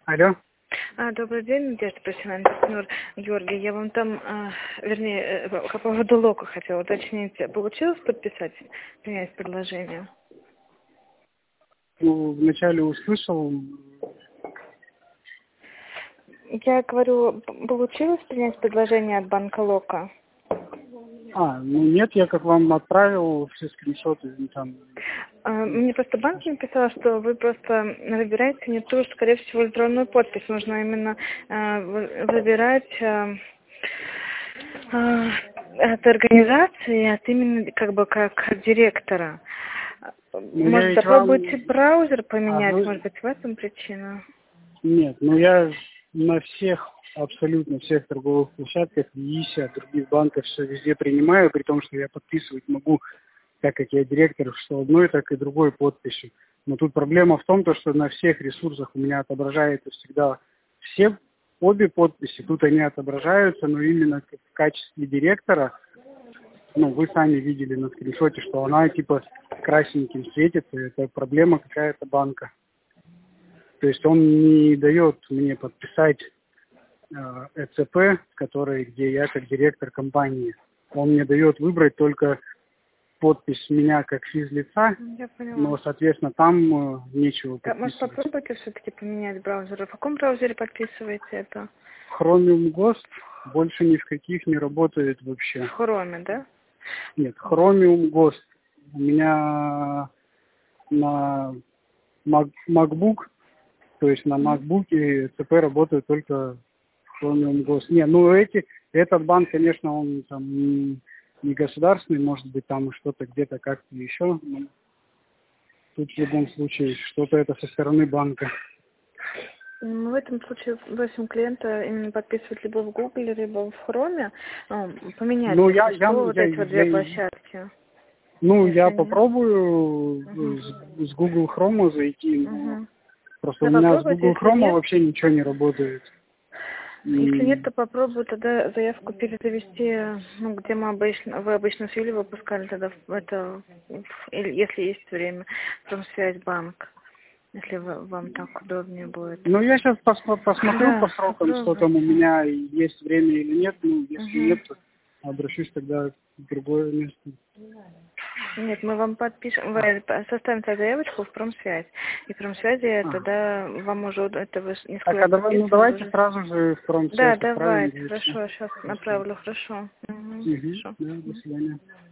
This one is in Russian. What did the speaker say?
Алло. Добрый день, Надежда Профессиональный партнер Георгий. Я вам там, по поводу Лока хотела уточнить. Получилось подписать, принять предложение? Ну, вначале услышал. Я говорю, получилось принять предложение от банка Лока? Ну нет, я как вам отправил все скриншоты там. Мне просто банк написал, что вы просто выбираете не ту, скорее всего, электронную подпись. Нужно именно выбирать от организации, от имени как директора. Может, попробуйте браузер поменять, может быть, в этом причина? Нет, я на всех, абсолютно всех торговых площадках, ИИСе, от других банков все везде принимаю, при том, что я подписывать могу, так как я директор, что одной, так и другой подписью. Но тут проблема в том, что на всех ресурсах у меня отображается всегда обе подписи, тут они отображаются, но именно в качестве директора, вы сами видели на скриншоте, что она типа красненьким светится, это проблема какая-то банка. То есть он не дает мне подписать ЭЦП, где я как директор компании. Он мне дает выбрать только подпись меня как физлица, но, соответственно, там нечего подписывать. Может, попробуйте все-таки поменять браузер? В каком браузере подписываете это? Chromium Ghost больше ни в каких не работает вообще. В Chrome, да? Нет, Chromium Ghost. У меня на MacBook, то есть на MacBook ЦП работает только Chromium Ghost. Этот банк, конечно, он там не государственный, может быть, там что-то где-то как-то еще. Но тут в любом случае что-то это со стороны банка. В этом случае просим клиента именно подписывать либо в Google, либо в Chrome. Поменять эти две площадки. Я попробую с Google Chrome зайти. Просто у меня с Google Chrome вообще ничего не работает. Если нет, то попробую тогда заявку перезавести, где вы обычно с Юлей выпускали тогда если есть время, Промсвязьбанк, если вам так удобнее будет. Я сейчас посмотрю по срокам, что там у меня есть время или нет. Если нет, то обращусь тогда в другое место. Нет, мы вам составим заявочку в Промсвязь. И в Промсвязи тогда вам уже несколько раз давайте сразу же в Промсвязь. Да, давайте, хорошо, сейчас направлю, хорошо. До свидания.